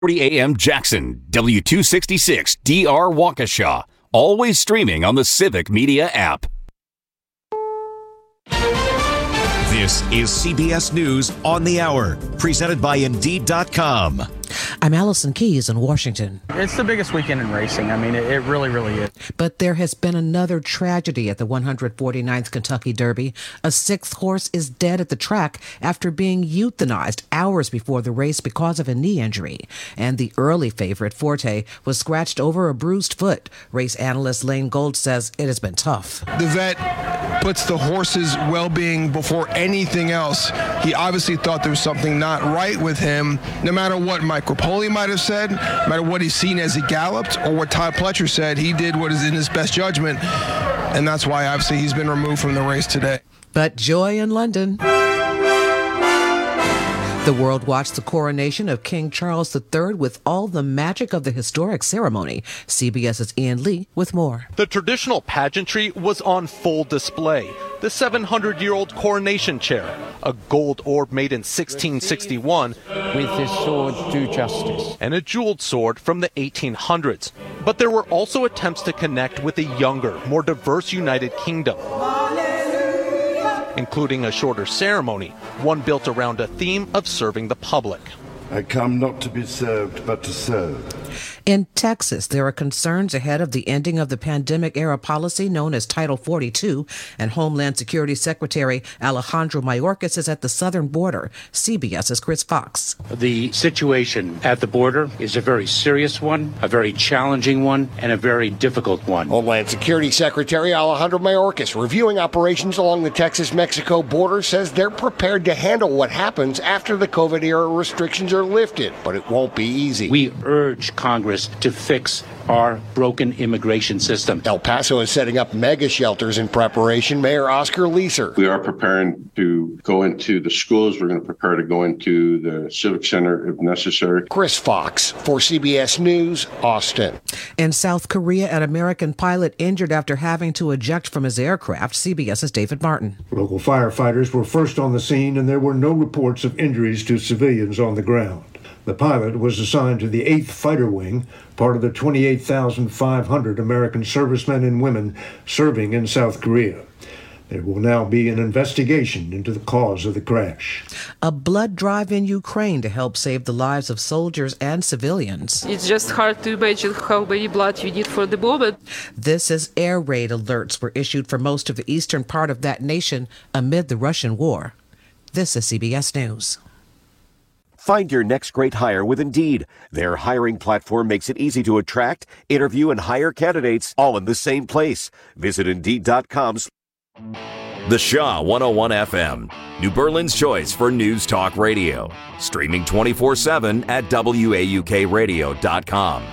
40 AM Jackson, W266 DR Waukesha. Always streaming on the Civic Media app. This is CBS News on the Hour, presented by Indeed.com. I'm Allison Keyes in Washington. It's the biggest weekend in racing. I mean, it really, really is. But there has been another tragedy at the 149th Kentucky Derby. A sixth horse is dead at the track after being euthanized hours before the race because of a knee injury. And the early favorite, Forte, was scratched over a bruised foot. Race analyst Lane Gold says it has been tough. The vet puts the horse's well-being before anything else. He obviously thought there was something not right with him, no matter what Mike Rapoli might have said, no matter what he's seen as he galloped, or what Todd Pletcher said. He did what is in his best judgment, and that's why obviously he's been removed from the race today. But joy in London. The world watched the coronation of King Charles III with all the magic of the historic ceremony. CBS's Ian Lee with more. The traditional pageantry was on full display. The 700-year-old coronation chair, a gold orb made in 1661, with his sword do justice, and a jeweled sword from the 1800s. But there were also attempts to connect with a younger, more diverse United Kingdom, including a shorter ceremony, one built around a theme of serving the public. I come not to be served, but to serve. In Texas, there are concerns ahead of the ending of the pandemic-era policy known as Title 42, and Homeland Security Secretary Alejandro Mayorkas is at the southern border. CBS's Chris Fox. The situation at the border is a very serious one, a very challenging one, and a very difficult one. Homeland Security Secretary Alejandro Mayorkas, reviewing operations along the Texas-Mexico border, says they're prepared to handle what happens after the COVID-era restrictions are lifted, but it won't be easy. We urge Congress to fix our broken immigration system. El Paso is setting up mega shelters in preparation. Mayor Oscar Leeser. We are preparing to go into the schools. We're going to prepare to go into the Civic Center if necessary. Chris Fox for CBS News, Austin. In South Korea, an American pilot injured after having to eject from his aircraft. CBS's David Martin. Local firefighters were first on the scene, and there were no reports of injuries to civilians on the ground. The pilot was assigned to the 8th Fighter Wing, part of the 28,500 American servicemen and women serving in South Korea. There will now be an investigation into the cause of the crash. A blood drive in Ukraine to help save the lives of soldiers and civilians. It's just hard to imagine how many blood you need for the moment. This as air raid alerts were issued for most of the eastern part of that nation amid the Russian war. This is CBS News. Find your next great hire with Indeed. Their hiring platform makes it easy to attract, interview, and hire candidates all in the same place. Visit Indeed.com. The Shaw 101 FM, New Berlin's choice for news talk radio. Streaming 24/7 at WAUKradio.com.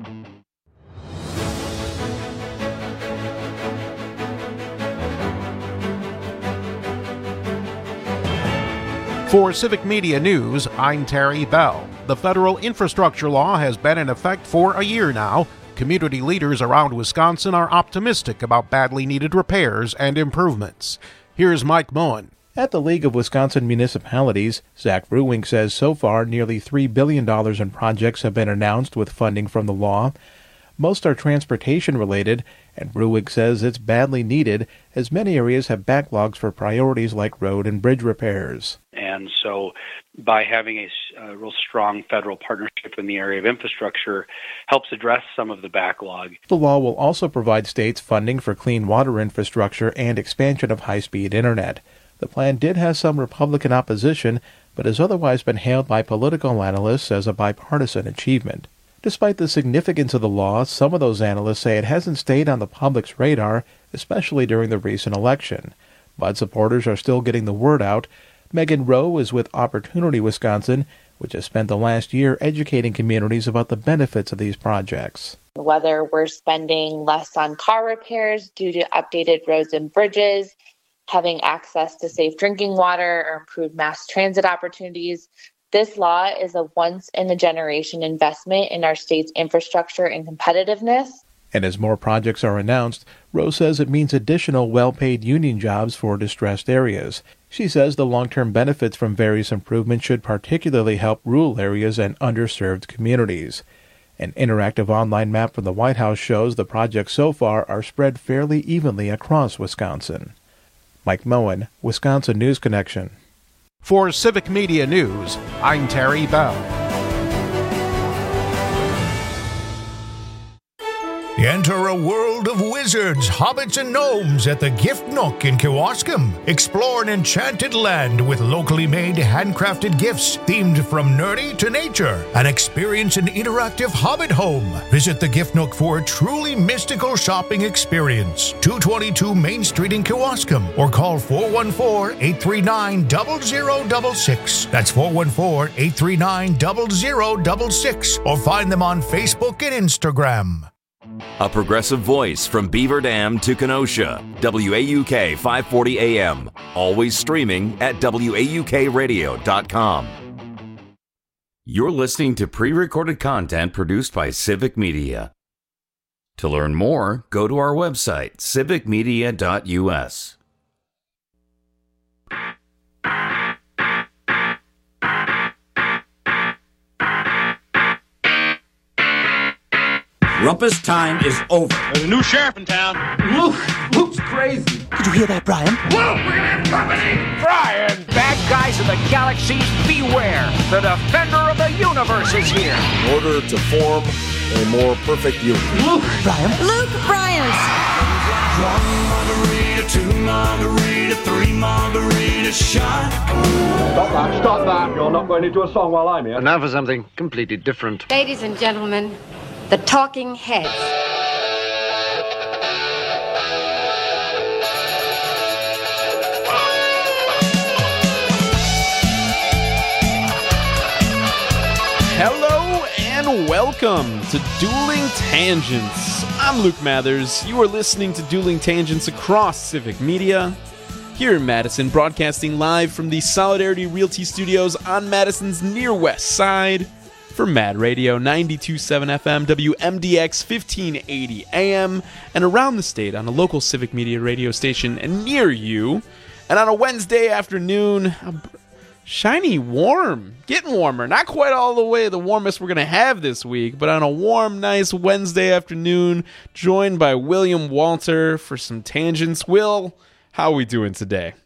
For Civic Media News, I'm Terry Bell. The federal infrastructure law has been in effect for a year now. Community leaders around Wisconsin are optimistic about badly needed repairs and improvements. Here's Mike Moen. At the League of Wisconsin Municipalities, Zach Ruwing says so far nearly $3 billion in projects have been announced with funding from the law. Most are transportation-related, and Ruwig says it's badly needed as many areas have backlogs for priorities like road and bridge repairs. And so by having a real strong federal partnership in the area of infrastructure helps address some of the backlog. The law will also provide states funding for clean water infrastructure and expansion of high-speed internet. The plan did have some Republican opposition, but has otherwise been hailed by political analysts as a bipartisan achievement. Despite the significance of the law, some of those analysts say it hasn't stayed on the public's radar, especially during the recent election. But supporters are still getting the word out. Megan Rowe is with Opportunity Wisconsin, which has spent the last year educating communities about the benefits of these projects. Whether we're spending less on car repairs due to updated roads and bridges, having access to safe drinking water, or improved mass transit opportunities, this law is a once-in-a-generation investment in our state's infrastructure and competitiveness. And as more projects are announced, Rose says it means additional well-paid union jobs for distressed areas. She says the long-term benefits from various improvements should particularly help rural areas and underserved communities. An interactive online map from the White House shows the projects so far are spread fairly evenly across Wisconsin. Mike Moen, Wisconsin News Connection. For Civic Media News, I'm Terry Bell. Enter a world of wizards, hobbits, and gnomes at the Gift Nook in Kewaskum. Explore an enchanted land with locally made, handcrafted gifts themed from nerdy to nature, and experience an interactive hobbit home. Visit the Gift Nook for a truly mystical shopping experience. 222 Main Street in Kewaskum, or call 414-839-0066. That's 414-839-0066, or find them on Facebook and Instagram. A progressive voice from Beaver Dam to Kenosha. WAUK 540 AM. Always streaming at WAUKradio.com. You're listening to pre-recorded content produced by Civic Media. To learn more, go to our website, civicmedia.us. Rumpus time is over. There's a new sheriff in town. Luke's crazy. Did you hear that, Brian? Luke, we have company! Brian! Bad guys of the galaxies, beware! The defender of the universe is here! In order to form a more perfect union. Luke! Brian! Luke Bryans! 1 margarita, 2 margarita, 3 margarita shot. Stop that. You're not going into a song while I'm here. And now for something completely different. Ladies and gentlemen, the Talking Heads. Hello and welcome to Dueling Tangents. I'm Luke Mathers. You are listening to Dueling Tangents across Civic Media. Here in Madison, broadcasting live from the Solidarity Realty Studios on Madison's near west side. For Mad Radio 92.7 FM, WMDX 1580 AM, and around the state on a local Civic Media radio station and near you. And on a Wednesday afternoon, shiny warm, getting warmer. Not quite all the way the warmest we're going to have this week, but on a warm, nice Wednesday afternoon, joined by William Walter for some tangents. Will, how are we doing today?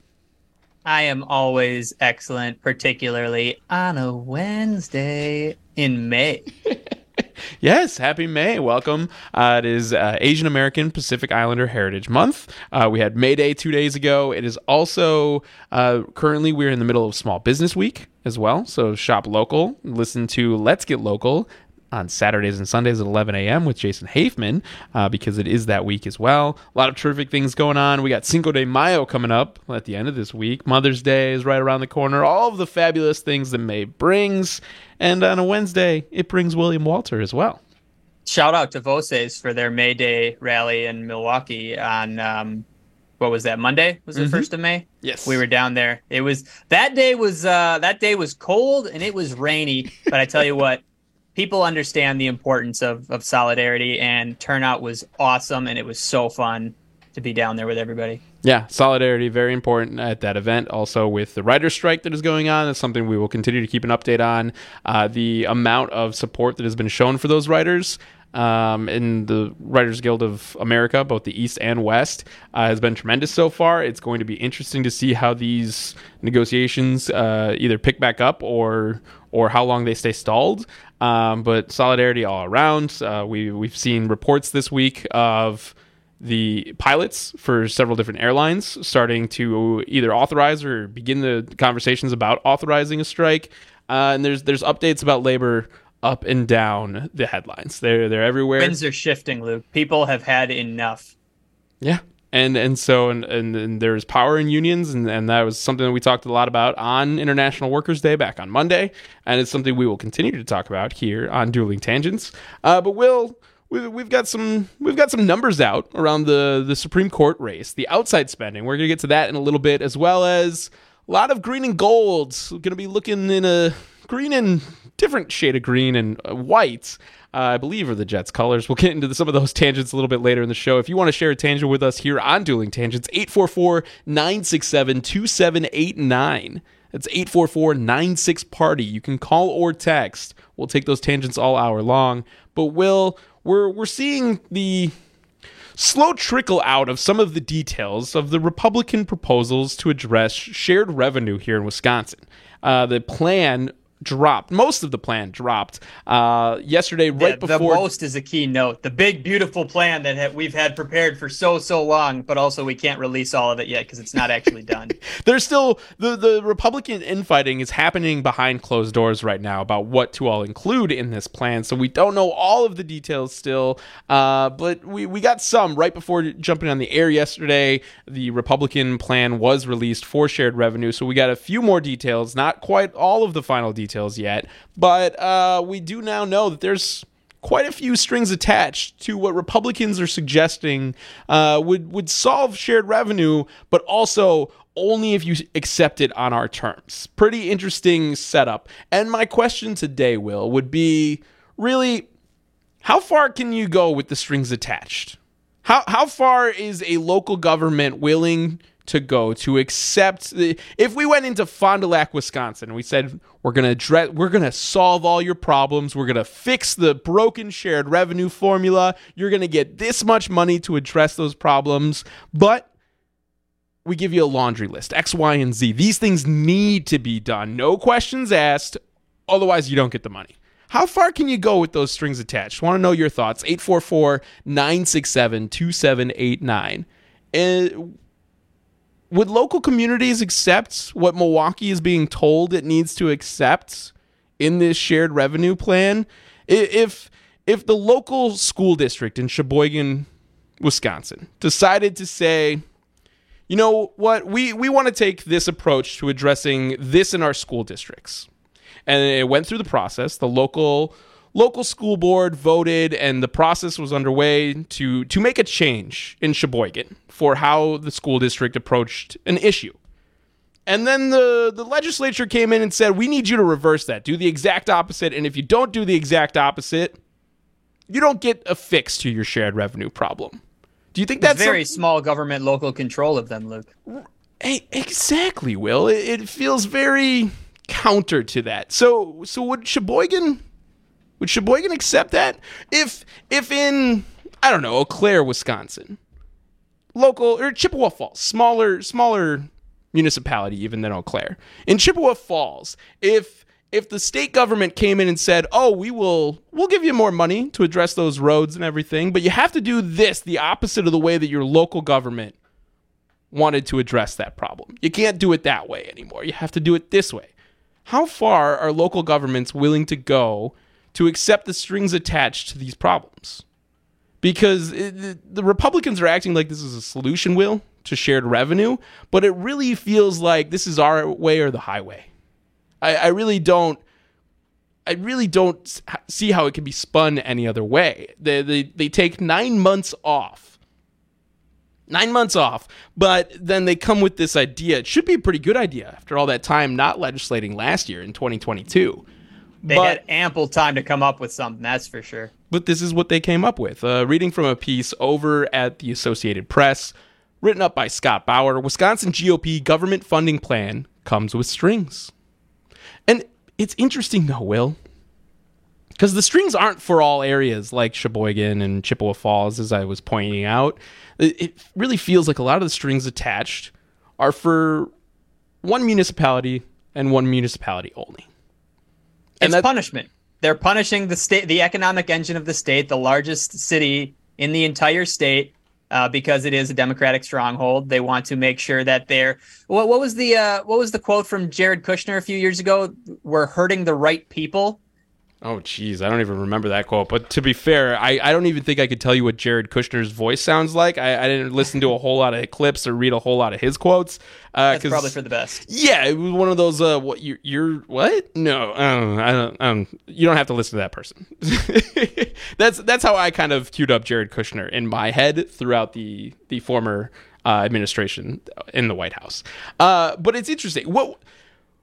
I am always excellent, particularly on a Wednesday in May. Yes, happy May. Welcome. It is Asian American Pacific Islander Heritage Month. We had May Day 2 days ago. It is also currently we're in the middle of Small Business Week as well. So shop local. Listen to Let's Get Local on Saturdays and Sundays at 11 a.m. with Jason Hafman because it is that week as well. A lot of terrific things going on. We got Cinco de Mayo coming up at the end of this week. Mother's Day is right around the corner. All of the fabulous things that May brings. And on a Wednesday, it brings William Walter as well. Shout out to Voces for their May Day rally in Milwaukee on, what was that, Monday? Was it 1st of May? Yes. We were down there. It was, that day was cold and it was rainy, but I tell you what, people understand the importance of solidarity, and turnout was awesome, and it was so fun to be down there with everybody. Yeah, solidarity, very important at that event. Also with the writer's strike that is going on, that's something we will continue to keep an update on. The amount of support that has been shown for those writers in the Writers Guild of America, both the East and West, has been tremendous so far. It's going to be interesting to see how these negotiations either pick back up or how long they stay stalled. But solidarity all around. We've seen reports this week of the pilots for several different airlines starting to either authorize or begin the conversations about authorizing a strike. And there's updates about labor up and down the headlines. They're everywhere. Winds are shifting, Luke. People have had enough. Yeah. And so there's power in unions, and that was something that we talked a lot about on International Workers' Day back on Monday, and it's something we will continue to talk about here on Dueling Tangents. But we've got some numbers out around the Supreme Court race, the outside spending. We're gonna get to that in a little bit, as well as a lot of green and gold. We're gonna be looking in a green and different shade of green and white, I believe are the Jets colors. We'll get into some of those tangents a little bit later in the show. If you want to share a tangent with us here on Dueling Tangents, 844-967-2789. That's 844-96-PARTY. You can call or text. We'll take those tangents all hour long. But Will, we're seeing the slow trickle out of some of the details of the Republican proposals to address shared revenue here in Wisconsin. The plan dropped. Most of the plan dropped yesterday, right before. The most is a key note. The big, beautiful plan that we've had prepared for so long, but also we can't release all of it yet because it's not actually done. There's still the Republican infighting is happening behind closed doors right now about what to all include in this plan. So we don't know all of the details still, but we got some right before jumping on the air yesterday. The Republican plan was released for shared revenue, so we got a few more details, not quite all of the final details yet, but we do now know that there's quite a few strings attached to what Republicans are suggesting would solve shared revenue, but also only if you accept it on our terms. Pretty interesting setup. And my question today, Will, would be really, how far can you go with the strings attached? How far is a local government willing to go to accept if we went into Fond du Lac, Wisconsin, and we said we're going to solve all your problems, we're going to fix the broken shared revenue formula, you're going to get this much money to address those problems, but we give you a laundry list, X, Y, and Z. These things need to be done. No questions asked, otherwise you don't get the money. How far can you go with those strings attached? Want to know your thoughts. 844-967-2789. And would local communities accept what Milwaukee is being told it needs to accept in this shared revenue plan? If the local school district in Sheboygan, Wisconsin, decided to say, you know what, we want to take this approach to addressing this in our school districts, and it went through the process, the local school board voted, and the process was underway to make a change in Sheboygan for how the school district approached an issue. And then the legislature came in and said, we need you to reverse that, do the exact opposite, and if you don't do the exact opposite, you don't get a fix to your shared revenue problem. Do you think that's very small government local control of them, Luke? Exactly, Will. It feels very counter to that. So would Sheboygan accept that? If in, I don't know, Eau Claire, Wisconsin, local, or Chippewa Falls, smaller municipality even than Eau Claire. In Chippewa Falls, if the state government came in and said, oh, we'll give you more money to address those roads and everything, but you have to do this, the opposite of the way that your local government wanted to address that problem. You can't do it that way anymore. You have to do it this way. How far are local governments willing to go to accept the strings attached to these problems? Because the Republicans are acting like this is a solution, Will, to shared revenue, but it really feels like this is our way or the highway. I really don't see how it can be spun any other way. They take 9 months off. 9 months off, but then they come with this idea. It should be a pretty good idea after all that time not legislating last year in 2022. They had ample time to come up with something, that's for sure. But this is what they came up with. Reading from a piece over at the Associated Press, written up by Scott Bauer, Wisconsin GOP government funding plan comes with strings. And it's interesting, though, Will, because the strings aren't for all areas like Sheboygan and Chippewa Falls, as I was pointing out. It really feels like a lot of the strings attached are for one municipality and one municipality only. And it's punishment. They're punishing the state, the economic engine of the state, the largest city in the entire state, because it is a Democratic stronghold. They want to make sure that they're. What was the quote from Jared Kushner a few years ago? We're hurting the right people. Oh, geez, I don't even remember that quote. But to be fair, I don't even think I could tell you what Jared Kushner's voice sounds like. I didn't listen to a whole lot of clips or read a whole lot of his quotes. That's probably for the best. Yeah, it was one of those. What you're what? No, I don't. You don't have to listen to that person. That's how I kind of queued up Jared Kushner in my head throughout the former administration in the White House. But it's interesting.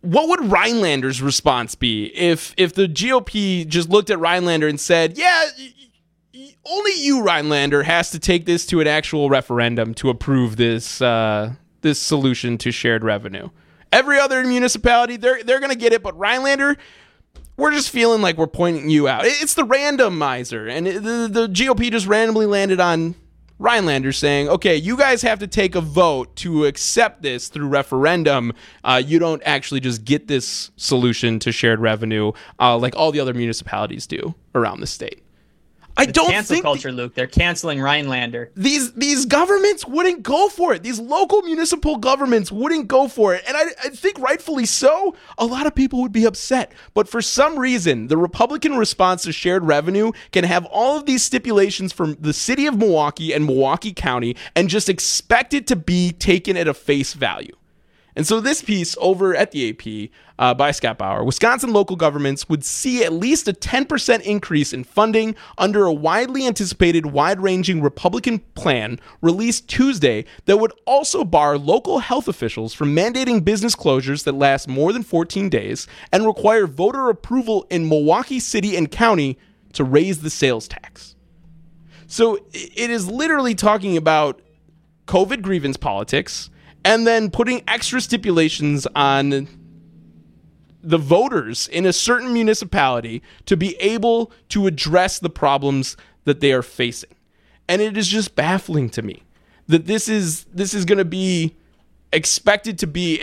what would Rhinelander's response be if the GOP just looked at Rhinelander and said, yeah, only you, Rhinelander, has to take this to an actual referendum to approve this this solution to shared revenue. Every other municipality, they're going to get it, but Rhinelander, we're just feeling like we're pointing you out. It's the randomizer, and the GOP just randomly landed on Rhinelander saying, okay, you guys have to take a vote to accept this through referendum. You don't actually just get this solution to shared revenue like all the other municipalities do around the state. I don't think culture, Luke. They're canceling Rhinelander. These governments wouldn't go for it. These local municipal governments wouldn't go for it. And I think rightfully so. A lot of people would be upset. But for some reason, the Republican response to shared revenue can have all of these stipulations from the city of Milwaukee and Milwaukee County and just expect it to be taken at a face value. And so this piece over at the AP by Scott Bauer, Wisconsin local governments would see at least a 10% increase in funding under a widely anticipated wide-ranging Republican plan released Tuesday that would also bar local health officials from mandating business closures that last more than 14 days and require voter approval in Milwaukee City and County to raise the sales tax. So it is literally talking about COVID grievance politics and then putting extra stipulations on the voters in a certain municipality to be able to address the problems that they are facing. And it is just baffling to me that this is going to be expected to be,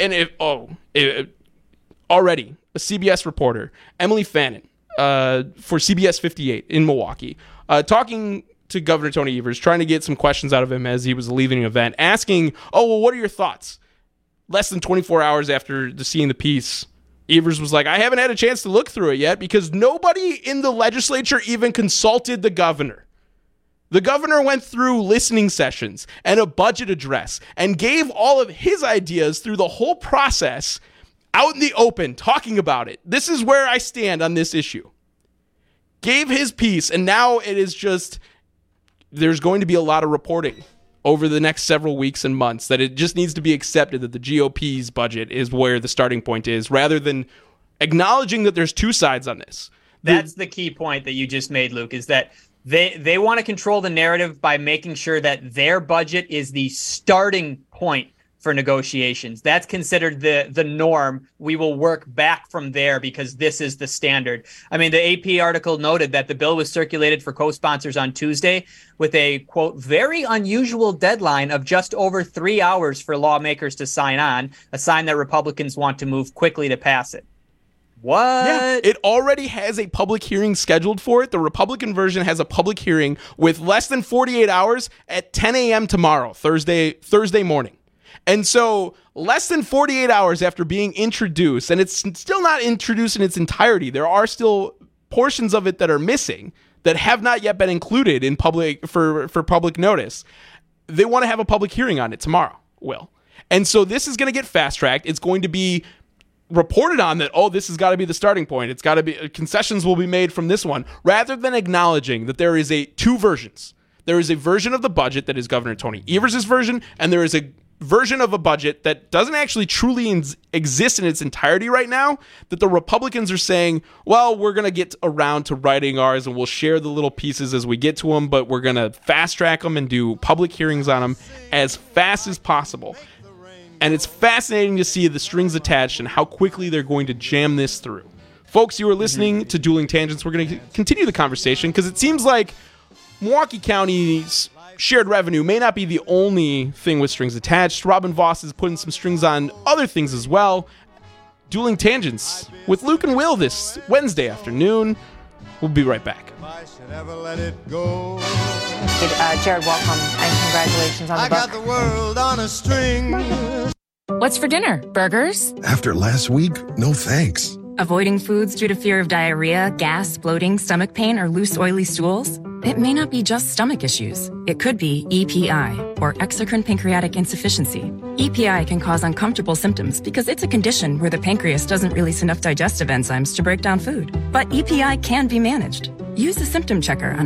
already a CBS reporter, Emily Fannin, for CBS 58 in Milwaukee, talking to Governor Tony Evers, trying to get some questions out of him as he was leaving an event, asking, what are your thoughts? Less than 24 hours after seeing the piece, Evers was like, I haven't had a chance to look through it yet because nobody in the legislature even consulted the governor. The governor went through listening sessions and a budget address and gave all of his ideas through the whole process out in the open, talking about it. This is where I stand on this issue. Gave his piece, and now it is just... there's going to be a lot of reporting over the next several weeks and months that it just needs to be accepted that the GOP's budget is where the starting point is, rather than acknowledging that there's two sides on this. That's the key point that you just made, Luke, is that they want to control the narrative by making sure that their budget is the starting point for negotiations. That's considered the norm. We will work back from there because this is the standard. I mean, the AP article noted that the bill was circulated for co-sponsors on Tuesday with a, quote, very unusual deadline of just over 3 hours for lawmakers to sign on, a sign that Republicans want to move quickly to pass it. What? Yeah, it already has a public hearing scheduled for it. The Republican version has a public hearing with less than 48 hours at 10 a.m. tomorrow, Thursday morning. And so less than 48 hours after being introduced, and it's still not introduced in its entirety, there are still portions of it that are missing that have not yet been included in public for public notice. They want to have a public hearing on it tomorrow, Will. And so this is going to get fast-tracked. It's going to be reported on that, this has got to be the starting point. It's got to be, concessions will be made from this one, rather than acknowledging that there is two versions. There is a version of the budget that is Governor Tony Evers' version, and there is a version of a budget that doesn't actually truly exist in its entirety right now, that the Republicans are saying, well, we're going to get around to writing ours and we'll share the little pieces as we get to them, but we're going to fast track them and do public hearings on them as fast as possible. And it's fascinating to see the strings attached and how quickly they're going to jam this through. Folks, you are listening to Dueling Tangents. We're going to continue the conversation because it seems like Milwaukee County's shared revenue may not be the only thing with strings attached. Robin Voss is putting some strings on other things as well. Dueling Tangents with Luke and Will this Wednesday afternoon. We'll be right back. Jared, welcome and congratulations on the book. I got the world on a string. What's for dinner? Burgers? After last week, no thanks. Avoiding foods due to fear of diarrhea, gas, bloating, stomach pain, or loose, oily stools? It may not be just stomach issues. It could be EPI, or exocrine pancreatic insufficiency. EPI can cause uncomfortable symptoms because it's a condition where the pancreas doesn't release enough digestive enzymes to break down food. But EPI can be managed. Use the symptom checker on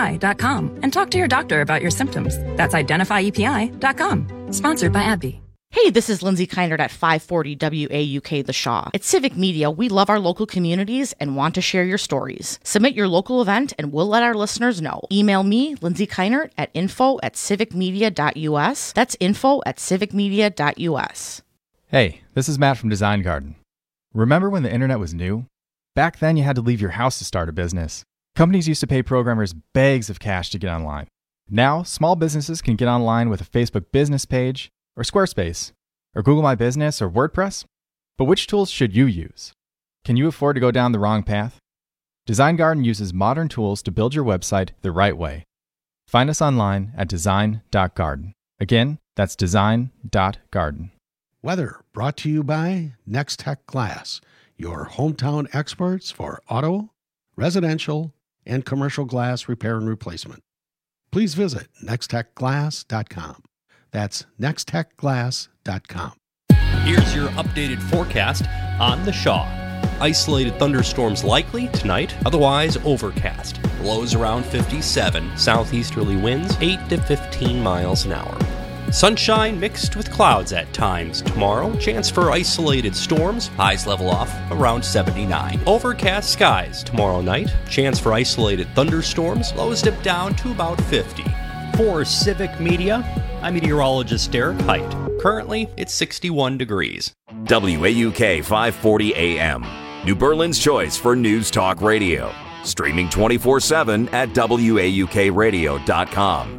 identifyepi.com and talk to your doctor about your symptoms. That's identifyepi.com. Sponsored by AbbVie. Hey, this is Lindsay Keinert at 540 WAUK The Shaw. At Civic Media, we love our local communities and want to share your stories. Submit your local event and we'll let our listeners know. Email me, Lindsay Keinert, at info@civicmedia.us. That's info@civicmedia.us. Hey, this is Matt from Design Garden. Remember when the internet was new? Back then, you had to leave your house to start a business. Companies used to pay programmers bags of cash to get online. Now, small businesses can get online with a Facebook business page, or Squarespace, or Google My Business, or WordPress. But which tools should you use? Can you afford to go down the wrong path? Design Garden uses modern tools to build your website the right way. Find us online at design.garden. Again, that's design.garden. Weather brought to you by Next Tech Glass, your hometown experts for auto, residential, and commercial glass repair and replacement. Please visit nexttechglass.com. That's nexttechglass.com. Here's your updated forecast on the Shaw. Isolated thunderstorms likely tonight, otherwise overcast. Lows around 57, southeasterly winds 8 to 15 miles an hour. Sunshine mixed with clouds at times tomorrow. Chance for isolated storms. Highs level off around 79. Overcast skies tomorrow night. Chance for isolated thunderstorms. Lows dip down to about 50. For Civic Media, I'm meteorologist Derek Height. Currently, it's 61 degrees. WAUK 540 AM, New Berlin's choice for news talk radio. Streaming 24/7 at WAUKradio.com.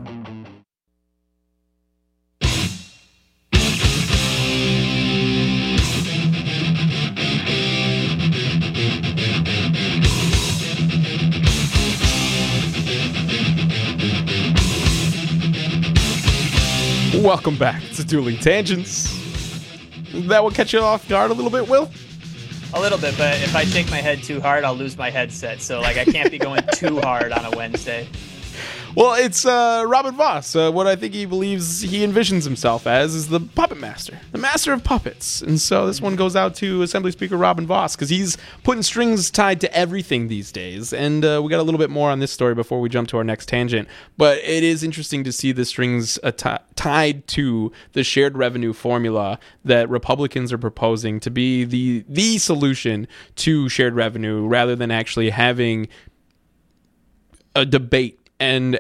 Welcome back to Dueling Tangents. That will catch you off guard a little bit, Will? A little bit, but if I shake my head too hard, I'll lose my headset. So, I can't be going too hard on a Wednesday. Well, it's Robin Voss. What I think he believes he envisions himself as is the puppet master, the master of puppets. And so this one goes out to Assembly Speaker Robin Voss because he's putting strings tied to everything these days. And we got a little bit more on this story before we jump to our next tangent. But it is interesting to see the strings tied to the shared revenue formula that Republicans are proposing to be the solution to shared revenue rather than actually having a debate. And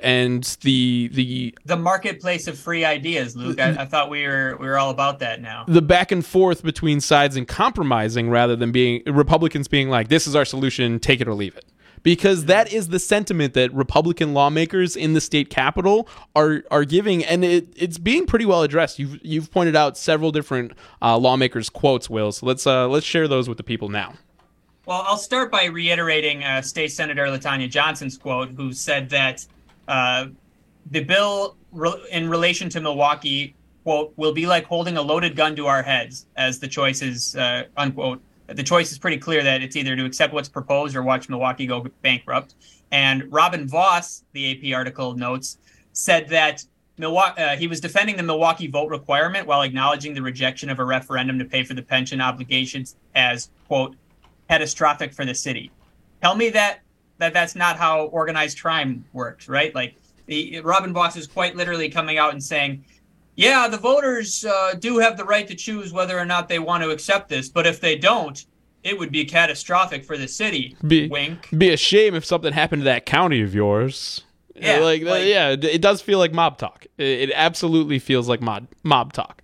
the marketplace of free ideas, Luke. I thought we were all about that now. The back and forth between sides and compromising rather than being Republicans being like, this is our solution, take it or leave it. Because that is the sentiment that Republican lawmakers in the state capitol are giving, and it's being pretty well addressed. You've pointed out several different lawmakers' quotes, Will. So let's share those with the people now. Well, I'll start by reiterating State Senator LaTanya Johnson's quote, who said that the bill in relation to Milwaukee, quote, will be like holding a loaded gun to our heads, as the choice is, unquote. The choice is pretty clear that it's either to accept what's proposed or watch Milwaukee go bankrupt. And Robin Voss, the AP article notes, said that he was defending the Milwaukee vote requirement while acknowledging the rejection of a referendum to pay for the pension obligations as, quote, catastrophic for the city. Tell me that's not how organized crime works, right? Robin Voss is quite literally coming out and saying, yeah, the voters do have the right to choose whether or not they want to accept this, but if they don't, it would be catastrophic for the city. Wink. Be a shame if something happened to that county of yours. Yeah, it does feel like mob talk. It absolutely feels like mob talk.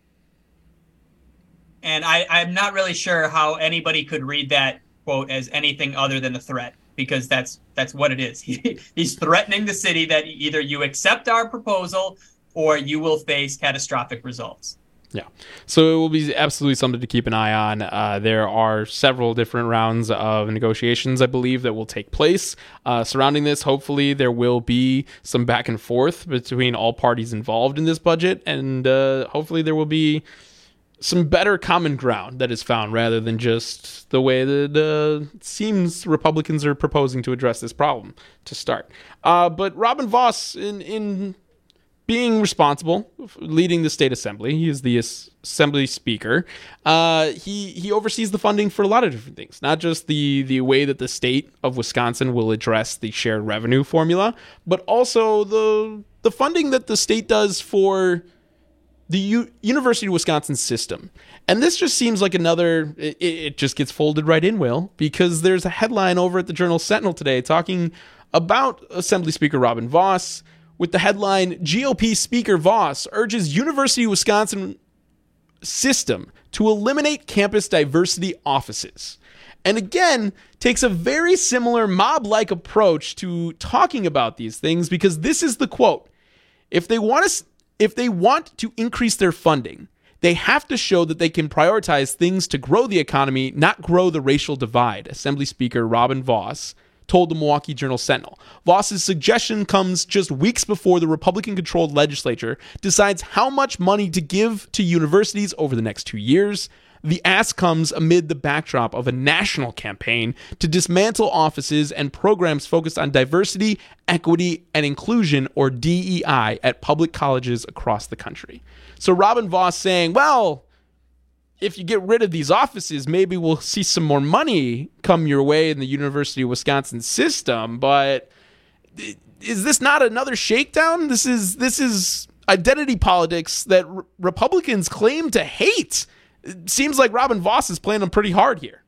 And I'm not really sure how anybody could read that quote as anything other than a threat, because that's what it is. He's threatening the city that either you accept our proposal or you will face catastrophic results. Yeah. So it will be absolutely something to keep an eye on. There are several different rounds of negotiations, I believe, that will take place surrounding this. Hopefully there will be some back and forth between all parties involved in this budget, and hopefully there will be some better common ground that is found rather than just the way that it seems Republicans are proposing to address this problem to start. But Robin Voss, in being responsible, leading the state assembly, he is the assembly speaker. He oversees the funding for a lot of different things, not just the way that the state of Wisconsin will address the shared revenue formula, but also the funding that the state does for the University of Wisconsin system. And this just seems like another, it just gets folded right in, Will, because there's a headline over at the Journal-Sentinel today talking about Assembly Speaker Robin Vos with the headline, GOP Speaker Vos urges University of Wisconsin system to eliminate campus diversity offices. And again, takes a very similar mob-like approach to talking about these things, because this is the quote. If they want to increase their funding, they have to show that they can prioritize things to grow the economy, not grow the racial divide, Assembly Speaker Robin Vos told the Milwaukee Journal-Sentinel. Vos's suggestion comes just weeks before the Republican-controlled legislature decides how much money to give to universities over the next 2 years. The ask comes amid the backdrop of a national campaign to dismantle offices and programs focused on diversity, equity, and inclusion, or DEI, at public colleges across the country. So Robin Vos saying, well, if you get rid of these offices, maybe we'll see some more money come your way in the University of Wisconsin system. But is this not another shakedown? This is identity politics that Republicans claim to hate. It seems like Robin Vos is playing them pretty hard here.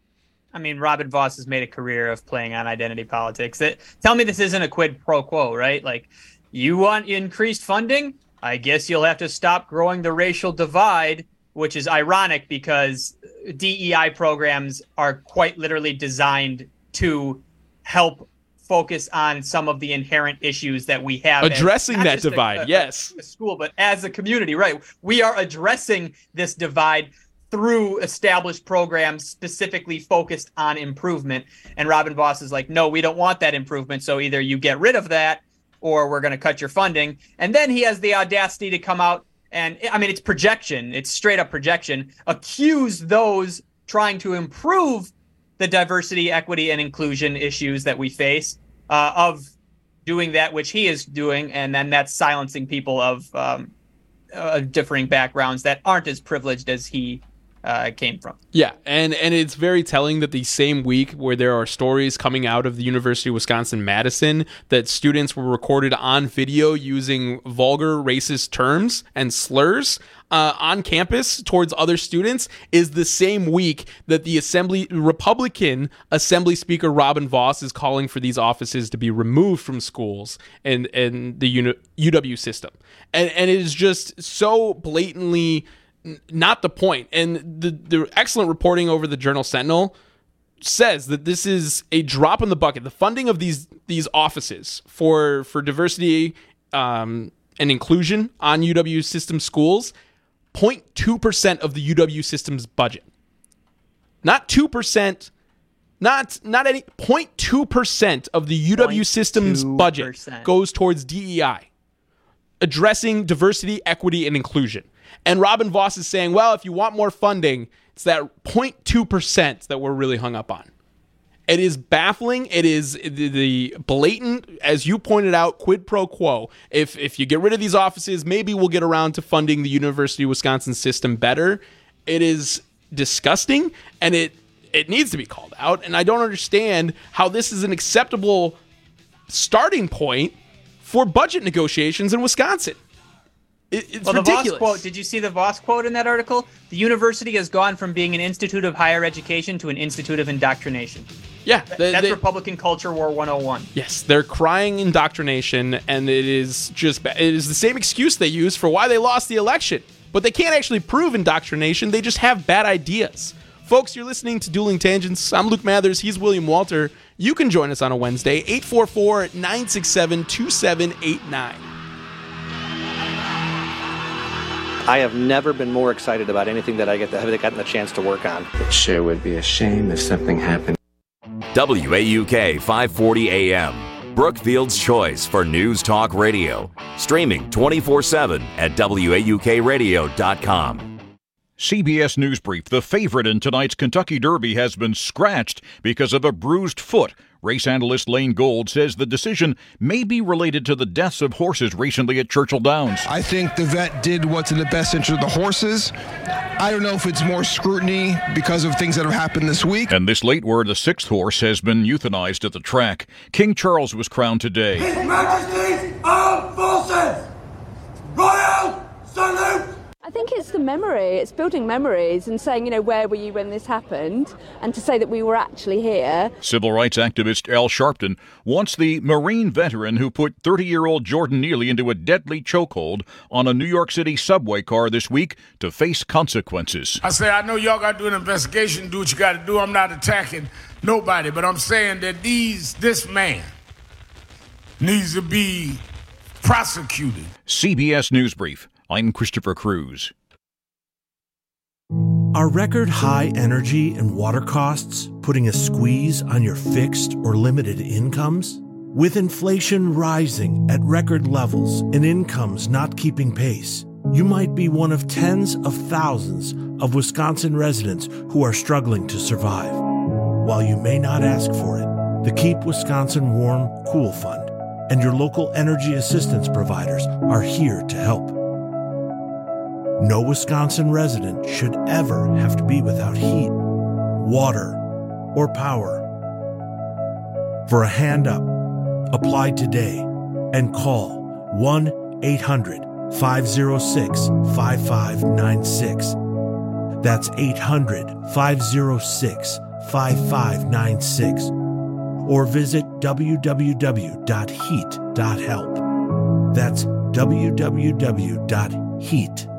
I mean, Robin Vos has made a career of playing on identity politics. Tell me this isn't a quid pro quo, right? Like, you want increased funding? I guess you'll have to stop growing the racial divide, which is ironic because DEI programs are quite literally designed to help focus on some of the inherent issues that we have. Addressing that divide, yes. A school, but as a community, right? We are addressing this divide through established programs specifically focused on improvement. And Robin Vos is like, no, we don't want that improvement. So either you get rid of that or we're going to cut your funding. And then he has the audacity to come out and, I mean, it's projection. It's straight up projection. Accuse those trying to improve the diversity, equity, and inclusion issues that we face of doing that which he is doing, and then that's silencing people of differing backgrounds that aren't as privileged as he came from. Yeah, and it's very telling that the same week where there are stories coming out of the University of Wisconsin-Madison that students were recorded on video using vulgar racist terms and slurs on campus towards other students is the same week that the Republican Assembly Speaker Robin Vos is calling for these offices to be removed from schools and the UW system. And it is just so blatantly not the point. And the excellent reporting over the Journal-Sentinel says that this is a drop in the bucket. The funding of these offices for diversity and inclusion on UW system schools, 0.2% of the UW system's budget. Not 2%, not any, 0.2% of the UW system's budget goes towards DEI, addressing diversity, equity, and inclusion. And Robin Vos is saying, well, if you want more funding, it's that 0.2% that we're really hung up on. It is baffling. It is the blatant, as you pointed out, quid pro quo. If you get rid of these offices, maybe we'll get around to funding the University of Wisconsin system better. It is disgusting, and it needs to be called out. And I don't understand how this is an acceptable starting point for budget negotiations in Wisconsin. It's ridiculous. The Vos quote, did you see the Vos quote in that article? The university has gone from being an institute of higher education to an institute of indoctrination. Yeah. That's Republican Culture War 101. Yes, they're crying indoctrination, and it is the same excuse they use for why they lost the election. But they can't actually prove indoctrination. They just have bad ideas. Folks, you're listening to Dueling Tangents. I'm Luke Mathers. He's William Walter. You can join us on a Wednesday, 844-967-2789. I have never been more excited about anything that I've gotten the chance to work on. It sure would be a shame if something happened. WAUK 540 AM, Brookfield's choice for news talk radio. Streaming 24/7 at WAUKradio.com. CBS News Brief. The favorite in tonight's Kentucky Derby has been scratched because of a bruised foot. Race analyst Lane Gold says the decision may be related to the deaths of horses recently at Churchill Downs. I think the vet did what's in the best interest of the horses. I don't know if it's more scrutiny because of things that have happened this week. And this late word, the sixth horse has been euthanized at the track. King Charles was crowned today. His Majesty's Armed Forces! Royal Salute! I think it's the memory. It's building memories and saying, where were you when this happened? And to say that we were actually here. Civil rights activist Al Sharpton wants the Marine veteran who put 30-year-old Jordan Neely into a deadly chokehold on a New York City subway car this week to face consequences. I say, I know y'all got to do an investigation, do what you got to do. I'm not attacking nobody, but I'm saying that this man needs to be prosecuted. CBS News Brief. I'm Christopher Cruz. Are record high energy and water costs putting a squeeze on your fixed or limited incomes? With inflation rising at record levels and incomes not keeping pace, you might be one of tens of thousands of Wisconsin residents who are struggling to survive. While you may not ask for it, the Keep Wisconsin Warm Cool Fund and your local energy assistance providers are here to help. No Wisconsin resident should ever have to be without heat, water, or power. For a hand up, apply today and call 1-800-506-5596. That's 800-506-5596. Or visit www.heat.help. That's www.heat.help.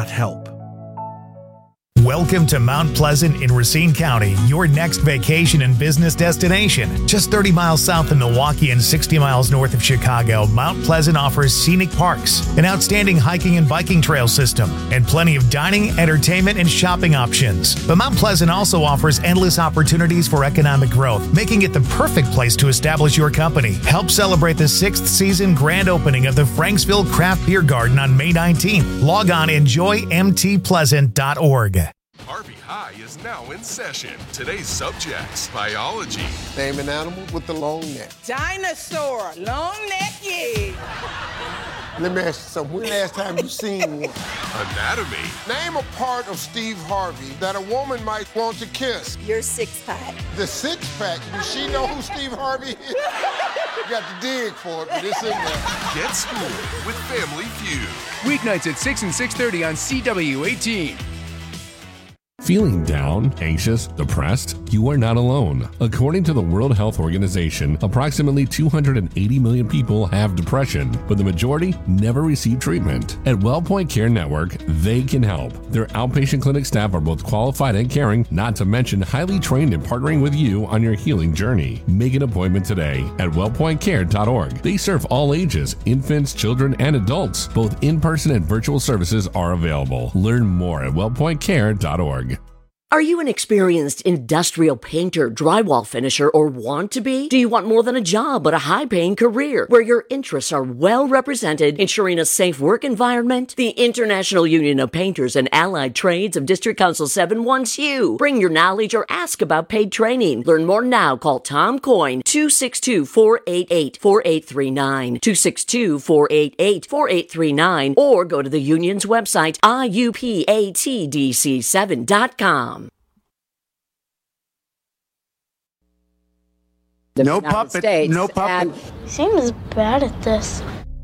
Welcome to Mount Pleasant in Racine County, your next vacation and business destination. Just 30 miles south of Milwaukee and 60 miles north of Chicago, Mount Pleasant offers scenic parks, an outstanding hiking and biking trail system, and plenty of dining, entertainment, and shopping options. But Mount Pleasant also offers endless opportunities for economic growth, making it the perfect place to establish your company. Help celebrate the 6th season grand opening of the Franksville Craft Beer Garden on May 19th. Log on enjoymtpleasant.org. Harvey High is now in session. Today's subjects: biology. Name an animal with the long neck. Dinosaur, long neck, yeah. Let me ask you something. When last time you seen one? Anatomy. Name a part of Steve Harvey that a woman might want to kiss. Your six-pack. The six-pack? Does she know who Steve Harvey is? You got to dig for it, but it's in there. Get schooled with Family Feud. Weeknights at 6 and 6:30 on CW18. Feeling down, anxious, depressed? You are not alone. According to the World Health Organization, approximately 280 million people have depression, but the majority never receive treatment. At WellPoint Care Network, they can help. Their outpatient clinic staff are both qualified and caring, not to mention highly trained in partnering with you on your healing journey. Make an appointment today at wellpointcare.org. They serve all ages, infants, children, and adults. Both in-person and virtual services are available. Learn more at wellpointcare.org. Are you an experienced industrial painter, drywall finisher, or want to be? Do you want more than a job but a high-paying career where your interests are well represented, ensuring a safe work environment? The International Union of Painters and Allied Trades of District Council 7 wants you. Bring your knowledge or ask about paid training. Learn more now. Call Tom Coyne, 262-488-4839, 262-488-4839, or go to the union's website, iupatdc7.com. No puppet. States, no puppet. Sam is bad at this.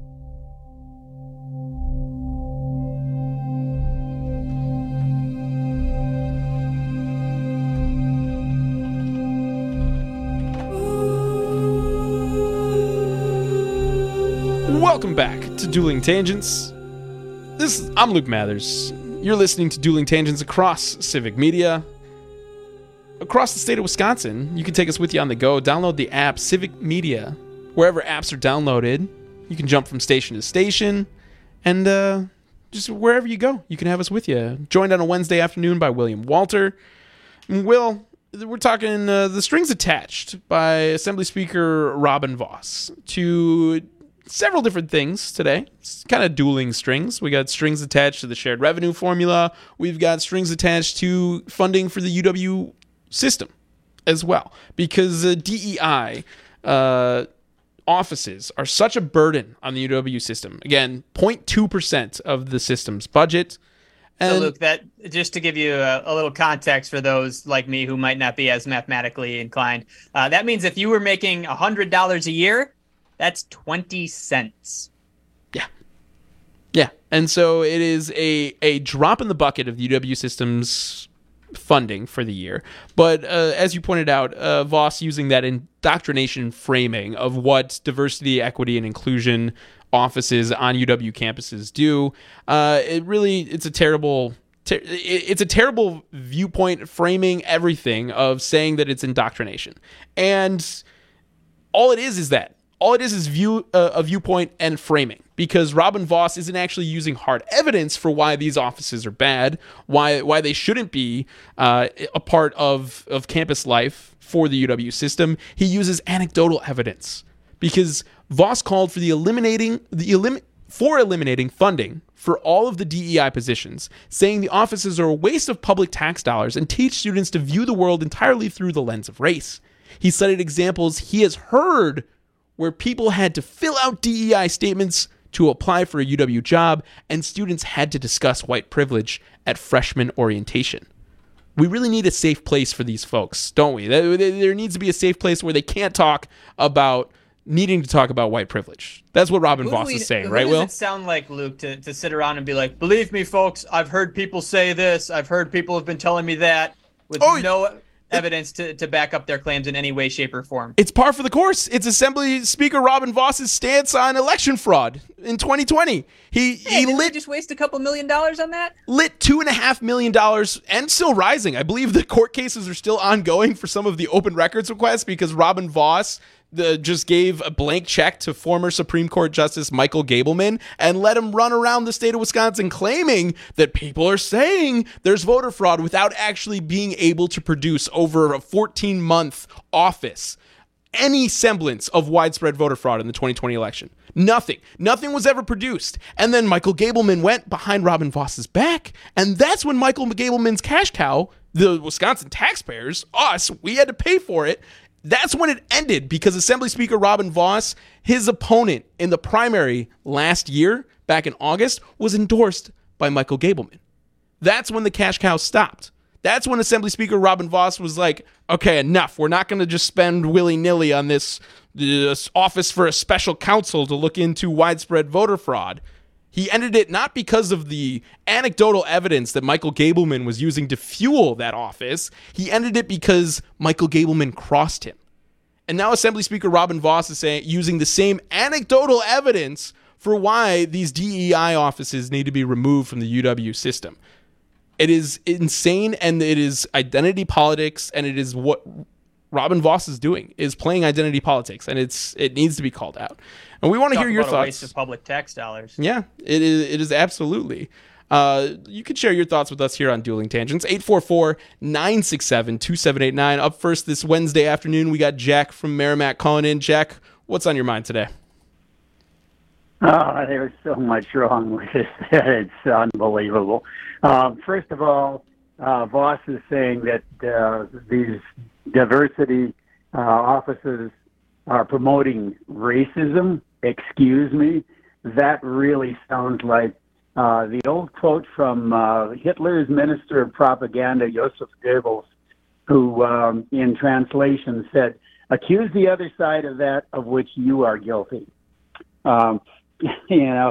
Welcome back to Dueling Tangents. I'm Luke Mathers. You're listening to Dueling Tangents across Civic Media. Across the state of Wisconsin, you can take us with you on the go. Download the app Civic Media. Wherever apps are downloaded, you can jump from station to station. And just wherever you go, you can have us with you. Joined on a Wednesday afternoon by William Walter. And Will, we're talking The Strings Attached by Assembly Speaker Robin Vos to several different things today. It's kind of dueling strings. We got strings attached to the shared revenue formula. We've got strings attached to funding for the UW system as well, because DEI offices are such a burden on the UW system. Again, 0.2% of the system's budget. And so Luke, that just to give you a little context for those like me who might not be as mathematically inclined, that means if you were making $100 a year, that's 20 cents. Yeah, and so it is a drop in the bucket of the UW system's funding for the year. But as you pointed out, Voss using that indoctrination framing of what diversity, equity, and inclusion offices on UW campuses do, it's a terrible viewpoint framing everything of saying that it's indoctrination. And all it is a viewpoint and framing, because Robin Voss isn't actually using hard evidence for why these offices are bad, why they shouldn't be a part of campus life for the UW system. He uses anecdotal evidence, because Voss called for eliminating funding for all of the DEI positions, saying the offices are a waste of public tax dollars and teach students to view the world entirely through the lens of race. He cited examples he has heard where people had to fill out DEI statements to apply for a UW job, and students had to discuss white privilege at freshman orientation. We really need a safe place for these folks, don't we? There needs to be a safe place where they can't talk about needing to talk about white privilege. That's what Robin Voss is saying, right, Will? What does it sound like, Luke, to sit around and be like, believe me, folks, I've heard people say this, I've heard people have been telling me that, with no evidence to back up their claims in any way, shape, or form? It's par for the course. It's Assembly Speaker Robin Voss's stance on election fraud in 2020. He just waste a couple $1 million on that? Lit $2.5 million and still rising. I believe the court cases are still ongoing for some of the open records requests, because Robin Voss just gave a blank check to former Supreme Court Justice Michael Gableman and let him run around the state of Wisconsin claiming that people are saying there's voter fraud without actually being able to produce over a 14-month office any semblance of widespread voter fraud in the 2020 election. Nothing was ever produced. And then Michael Gableman went behind Robin Voss's back, and that's when Michael Gableman's cash cow, the Wisconsin taxpayers, us, we had to pay for it. That's when it ended, because Assembly Speaker Robin Voss, his opponent in the primary last year, back in August, was endorsed by Michael Gableman. That's when the cash cow stopped. That's when Assembly Speaker Robin Voss was like, okay, enough. We're not going to just spend willy-nilly on this office for a special counsel to look into widespread voter fraud. He ended it not because of the anecdotal evidence that Michael Gableman was using to fuel that office. He ended it because Michael Gableman crossed him. And now Assembly Speaker Robin Voss is using the same anecdotal evidence for why these DEI offices need to be removed from the UW system. It is insane, and it is identity politics, and it is what Robin Voss is doing, is playing identity politics, and it needs to be called out. And we want to hear your thoughts. A waste of public tax dollars. Yeah, it is absolutely. You can share your thoughts with us here on Dueling Tangents. 844-967-2789. Up first this Wednesday afternoon, we got Jack from Merrimack calling in. Jack, what's on your mind today? Oh, there's so much wrong with this. It's unbelievable. First of all, Voss is saying that these diversity offices are promoting racism. Excuse me. That really sounds like the old quote from Hitler's Minister of Propaganda, Joseph Goebbels, who, in translation, said, "Accuse the other side of that of which you are guilty." The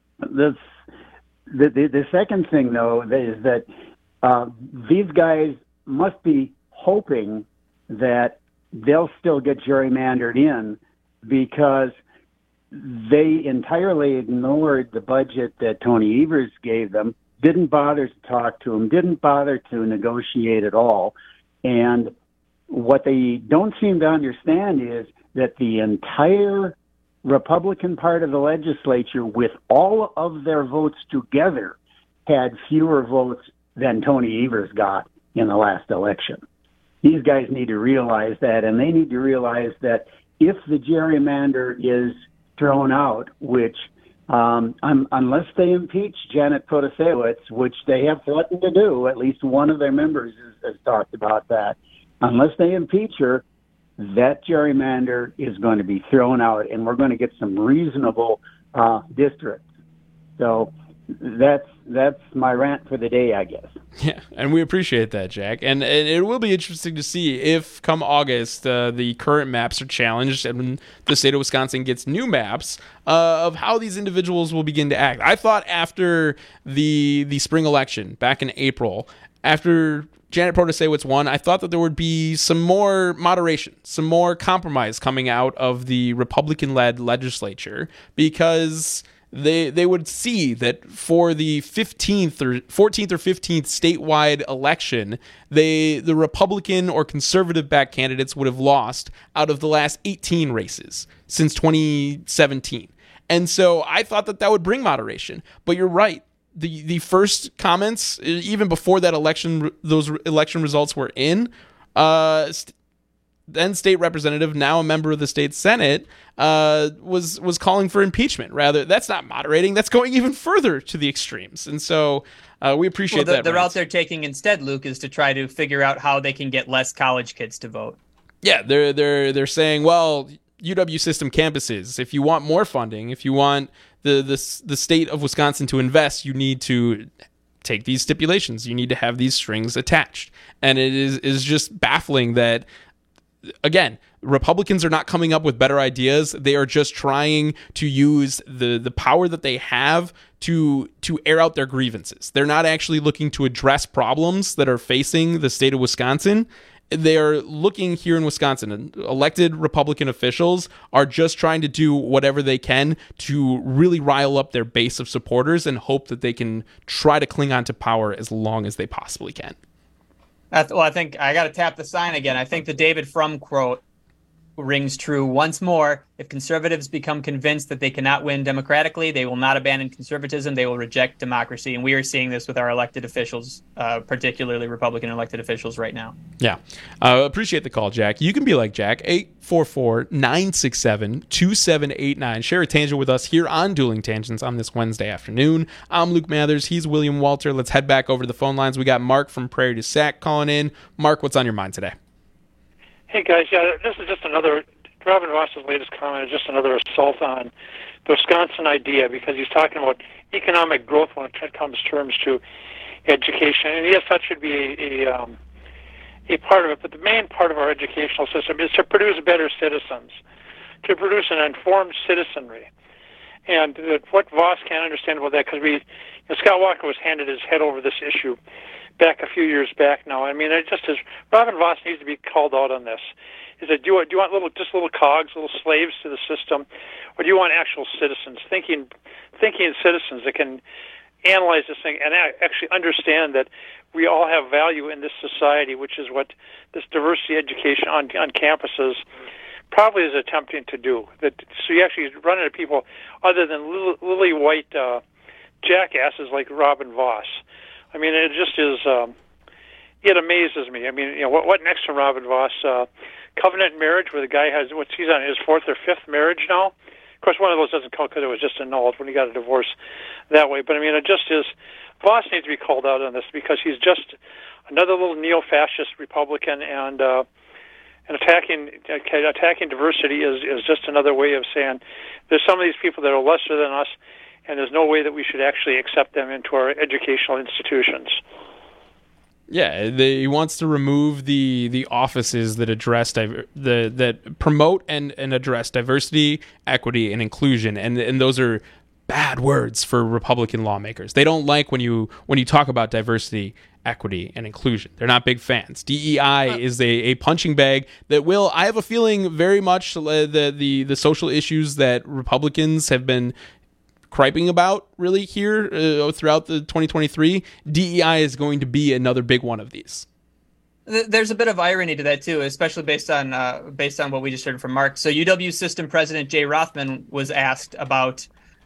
second thing, though, is that these guys must be hoping that they'll still get gerrymandered in, because they entirely ignored the budget that Tony Evers gave them, didn't bother to talk to him, didn't bother to negotiate at all. And what they don't seem to understand is that the entire Republican part of the legislature, with all of their votes together, had fewer votes than Tony Evers got in the last election. These guys need to realize that, and they need to realize that if the gerrymander is thrown out, which unless they impeach Janet Protasiewicz, which they have threatened to do, at least one of their members has talked about that, unless they impeach her, that gerrymander is going to be thrown out, and we're going to get some reasonable districts. So that's my rant for the day, I guess. Yeah, and we appreciate that, Jack. And it will be interesting to see if, come August, the current maps are challenged and the state of Wisconsin gets new maps of how these individuals will begin to act. I thought after the spring election back in April, after Janet Protasiewicz won, I thought that there would be some more moderation, some more compromise coming out of the Republican-led legislature, because they would see that for the 14th or 15th statewide election, the Republican or conservative-backed candidates would have lost out of the last 18 races since 2017. And so I thought that would bring moderation. But you're right. The first comments, even before that election, those election results were in, then state representative, now a member of the state Senate, was calling for impeachment. Rather, that's not moderating. That's going even further to the extremes. And so we appreciate that. The route they're taking instead, Luke, is to try to figure out how they can get less college kids to vote. Yeah, they're saying, well, UW system campuses, if you want more funding, if you want the state of Wisconsin to invest, you need to take these stipulations. You need to have these strings attached. And it is just baffling that, again, Republicans are not coming up with better ideas. They are just trying to use the power that they have to air out their grievances. They're not actually looking to address problems that are facing the state of Wisconsin. They are looking here in Wisconsin, and elected Republican officials are just trying to do whatever they can to really rile up their base of supporters and hope that they can try to cling on to power as long as they possibly can. Well, I think I got to tap the sign again. I think the David Frum quote rings true once more. If conservatives become convinced that they cannot win democratically, they will not abandon conservatism. They will reject democracy. And we are seeing this with our elected officials, particularly Republican elected officials right now. Yeah. Appreciate the call, Jack. You can be like Jack, 844-967-2789. Share a tangent with us here on Dueling Tangents on this Wednesday afternoon. I'm Luke Mathers. He's William Walter. Let's head back over to the phone lines. We got Mark from Prairie du Sac calling in. Mark, what's on your mind today? Hey, guys. Yeah, this is just another, Robin Voss's latest comment is just another assault on the Wisconsin idea, because he's talking about economic growth when it comes terms to education. And yes, that should be a part of it. But the main part of our educational system is to produce better citizens, to produce an informed citizenry. And what Voss can't understand about that, because Scott Walker was handed his head over this issue back a few years back now. I mean, it just is. Robin Voss needs to be called out on this. Is that do you want little cogs, little slaves to the system, or do you want actual citizens, thinking citizens that can analyze this thing and actually understand that we all have value in this society, which is what this diversity education on campuses probably is attempting to do. That so you actually run into people other than lily white jackasses like Robin Voss. I mean, it just is. It amazes me. I mean, what next to Robin Voss? Covenant marriage, where the guy he's on his fourth or fifth marriage now. Of course, one of those doesn't count because it was just annulled when he got a divorce that way. But I mean, it just is. Voss needs to be called out on this, because he's just another little neo-fascist Republican, and attacking diversity is just another way of saying there's some of these people that are lesser than us, and there's no way that we should actually accept them into our educational institutions. Yeah, he wants to remove the offices that address that promote and address diversity, equity, and inclusion, and those are bad words for Republican lawmakers. They don't like when you talk about diversity, equity, and inclusion. They're not big fans. DEI is a punching bag that will, I have a feeling, very much the social issues that Republicans have been griping about really here throughout the 2023, DEI is going to be another big one of these. There's a bit of irony to that too, especially based on what we just heard from Mark. So UW System President Jay Rothman was asked about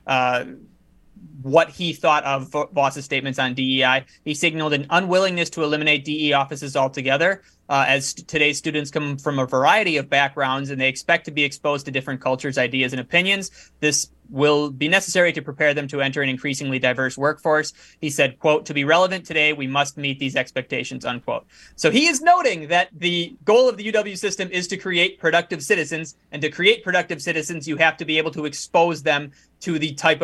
what he thought of Voss's statements on DEI. He signaled an unwillingness to eliminate DE offices altogether, as today's students come from a variety of backgrounds and they expect to be exposed to different cultures, ideas, and opinions. This will be necessary to prepare them to enter an increasingly diverse workforce. He said, quote, "To be relevant today, we must meet these expectations," unquote. So he is noting that the goal of the UW system is to create productive citizens, and to create productive citizens, you have to be able to expose them to the type of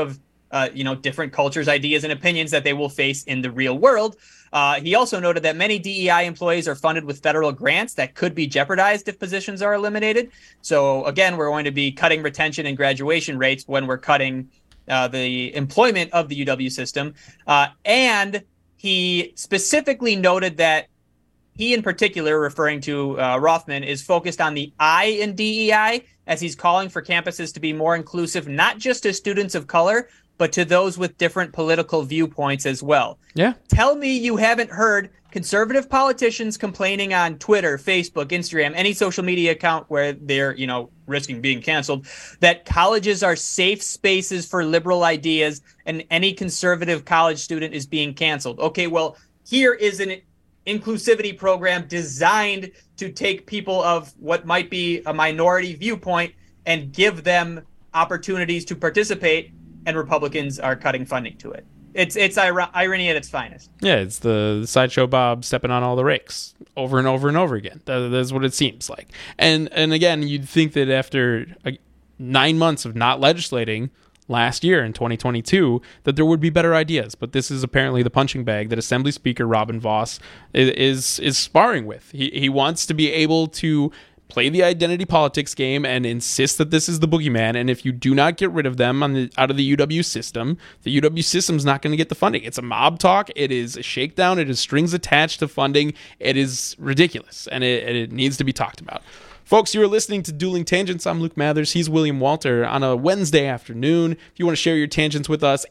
different cultures, ideas, and opinions that they will face in the real world. He also noted that many DEI employees are funded with federal grants that could be jeopardized if positions are eliminated. So again, we're going to be cutting retention and graduation rates when we're cutting the employment of the UW system. And he specifically noted that he in particular, referring to Rothman, is focused on the I in DEI, as he's calling for campuses to be more inclusive, not just to students of color, but to those with different political viewpoints as well. Yeah. Tell me you haven't heard conservative politicians complaining on Twitter, Facebook, Instagram, any social media account where they're, risking being canceled, that colleges are safe spaces for liberal ideas and any conservative college student is being canceled. Okay, well, here is an inclusivity program designed to take people of what might be a minority viewpoint and give them opportunities to participate, and Republicans are cutting funding to it. It's irony at its finest. Yeah, it's the Sideshow Bob stepping on all the rakes over and over and over again. That's what it seems like. And again, you'd think that after 9 months of not legislating last year in 2022, that there would be better ideas. But this is apparently the punching bag that Assembly Speaker Robin Vos is sparring with. He wants to be able to play the identity politics game and insist that this is the boogeyman, and if you do not get rid of them out of the UW system is not going to get the funding. It's a mob talk. It is a shakedown. It is strings attached to funding. It is ridiculous, and it needs to be talked about. Folks, you are listening to Dueling Tangents. I'm Luke Mathers. He's William Walter on a Wednesday afternoon. If you want to share your tangents with us,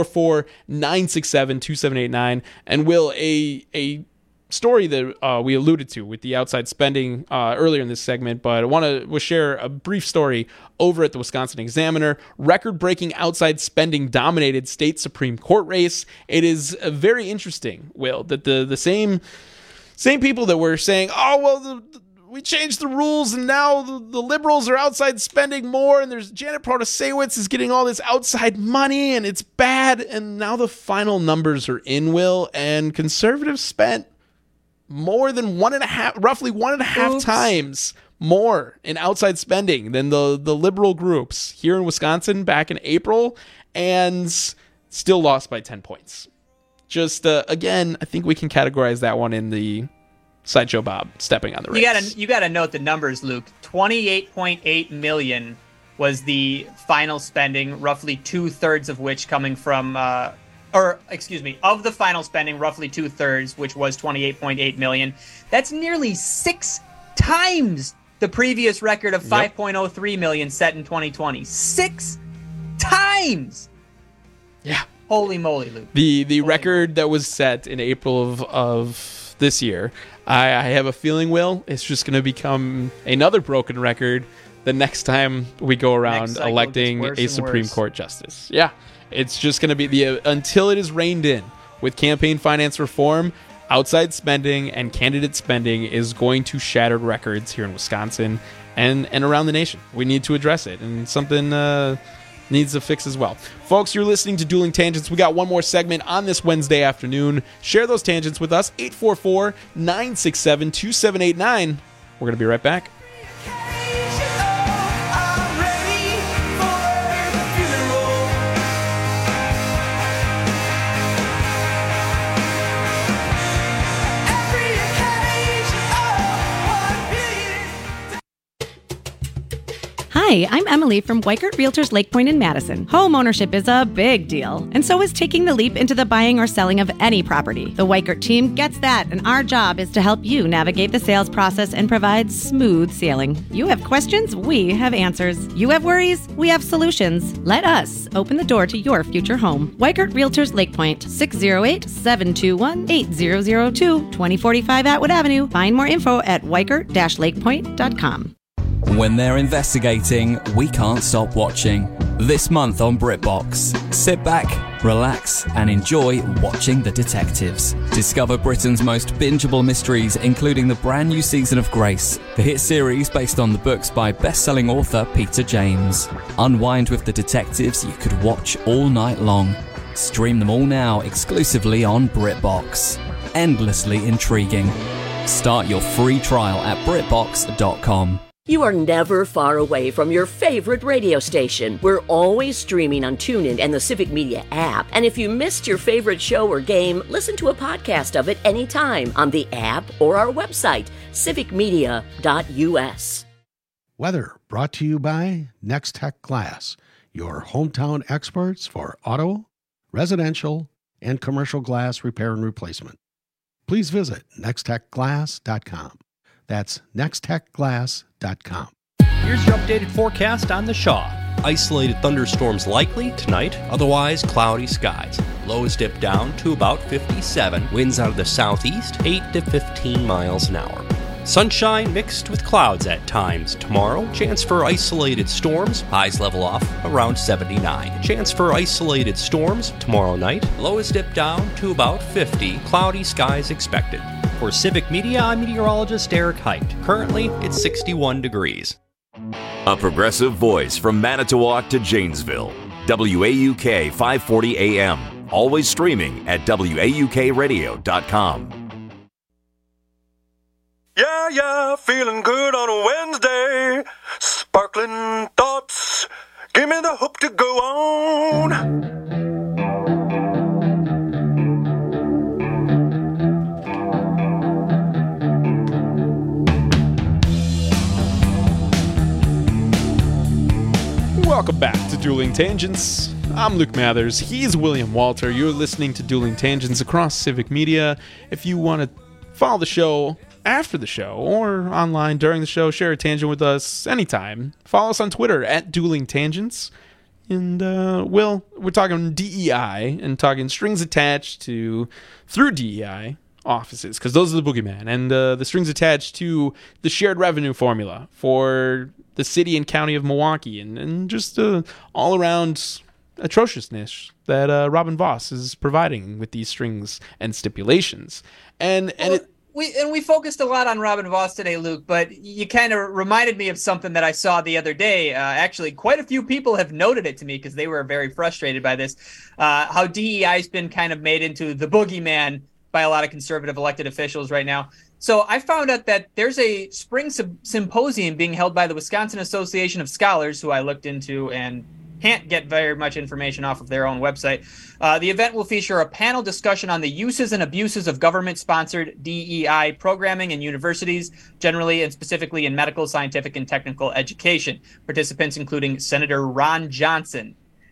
844-967-2789. And Will, a story that we alluded to with the outside spending earlier in this segment, but I want to share a brief story over at the Wisconsin Examiner. Record-breaking outside spending dominated state Supreme Court race. It is very interesting, Will, that the same people that were saying, we changed the rules and now the liberals are outside spending more, and there's Janet Protasewicz is getting all this outside money and it's bad, and now the final numbers are in, Will, and conservatives spent more than roughly one and a half times more in outside spending than the liberal groups here in Wisconsin back in April, and still lost by 10 points. Just, again, I think we can categorize that one in the Sideshow Bob stepping on the race. You gotta note the numbers, Luke. $28.8 million was the final spending, roughly 2/3 of which coming from of the final spending, roughly 2/3, which was $28.8 million. That's nearly 6 times the previous record of $5.03 million set in 2020. 6 times! Yeah. Holy moly, Luke. The record that was set in April of this year, I have a feeling, Will, it's just going to become another broken record the next time we go around electing a Supreme Court justice. Yeah. It's just going to be until it is reined in with campaign finance reform, outside spending and candidate spending is going to shatter records here in Wisconsin and around the nation. We need to address it, and something needs a fix as well. Folks, you're listening to Dueling Tangents. We got one more segment on this Wednesday afternoon. Share those tangents with us, 844-967-2789. We're going to be right back. Hi, I'm Emily from Weikert Realtors Lake Point in Madison. Home ownership is a big deal, and so is taking the leap into the buying or selling of any property. The Weikert team gets that, and our job is to help you navigate the sales process and provide smooth sailing. You have questions, we have answers. You have worries, we have solutions. Let us open the door to your future home. Weikert Realtors Lake Point, 608-721-8002, 2045 Atwood Avenue. Find more info at weikert-lakepoint.com. When they're investigating, we can't stop watching. This month on BritBox, sit back, relax, and enjoy watching the detectives. Discover Britain's most bingeable mysteries, including the brand new season of Grace, the hit series based on the books by best-selling author Peter James. Unwind with the detectives you could watch all night long. Stream them all now exclusively on BritBox. Endlessly intriguing. Start your free trial at BritBox.com. You are never far away from your favorite radio station. We're always streaming on TuneIn and the Civic Media app. And if you missed your favorite show or game, listen to a podcast of it anytime on the app or our website, civicmedia.us. Weather brought to you by NexTech Glass, your hometown experts for auto, residential, and commercial glass repair and replacement. Please visit nextechglass.com. That's nextechglass.com. Here's your updated forecast on the Shaw. Isolated thunderstorms likely tonight, otherwise cloudy skies. Lows dip down to about 57. Winds out of the southeast, 8 to 15 miles an hour. Sunshine mixed with clouds at times tomorrow. Chance for isolated storms. Highs level off around 79. Chance for isolated storms tomorrow night. Lows dip down to about 50. Cloudy skies expected. For Civic Media, I'm meteorologist Eric Height. Currently, it's 61 degrees. A progressive voice from Manitowoc to Janesville. WAUK 540 AM. Always streaming at WAUKradio.com. Yeah, feeling good on a Wednesday. Sparkling thoughts, give me the hope to go on. Welcome back to Dueling Tangents. I'm Luke Mathers. He's William Walter. You're listening to Dueling Tangents across Civic Media. If you want to follow the show after the show or online during the show, share a tangent with us anytime. Follow us on Twitter at Dueling Tangents. And, we're talking DEI and talking strings attached to, through DEI, offices, because those are the boogeyman. And the strings attached to the shared revenue formula for the city and county of Milwaukee, and just all-around atrociousness that Robin Voss is providing with these strings and stipulations. We focused a lot on Robin Voss today, Luke, but you kind of reminded me of something that I saw the other day. Actually, quite a few people have noted it to me because they were very frustrated by this, how DEI has been kind of made into the boogeyman by a lot of conservative elected officials right now. So I found out that there's a spring symposium being held by the Wisconsin Association of Scholars, who I looked into and can't get very much information off of their own website. The event will feature a panel discussion on the uses and abuses of government-sponsored DEI programming in universities, generally and specifically in medical, scientific, and technical education. Participants including Senator Ron Johnson.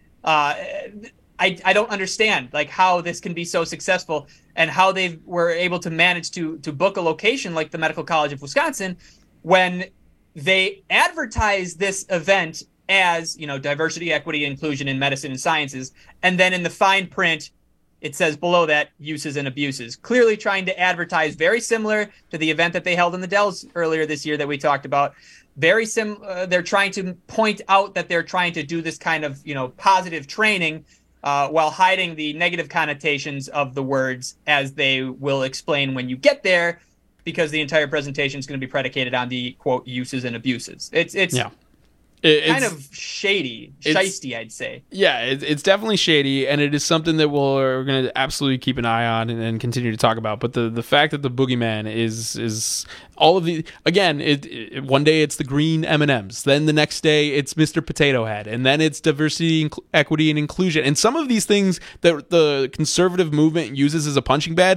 I don't understand how this can be so successful and how they were able to manage to book a location like the Medical College of Wisconsin when they advertise this event as, diversity, equity, inclusion in medicine and sciences. And then in the fine print, it says below that uses and abuses, clearly trying to advertise very similar to the event that they held in the Dells earlier this year that we talked about. Very they're trying to point out that they're trying to do this kind of, positive training while hiding the negative connotations of the words, as they will explain when you get there, because the entire presentation is going to be predicated on the, quote, uses and abuses. It's kind of shady, shiesty, I'd say. Yeah, it's definitely shady, and it is something that we're going to absolutely keep an eye on and continue to talk about. But the fact that the boogeyman is all of the, again, one day it's the green M&Ms, then the next day it's Mr. Potato Head, and then it's diversity, equity, and inclusion. And some of these things that the conservative movement uses as a punching bag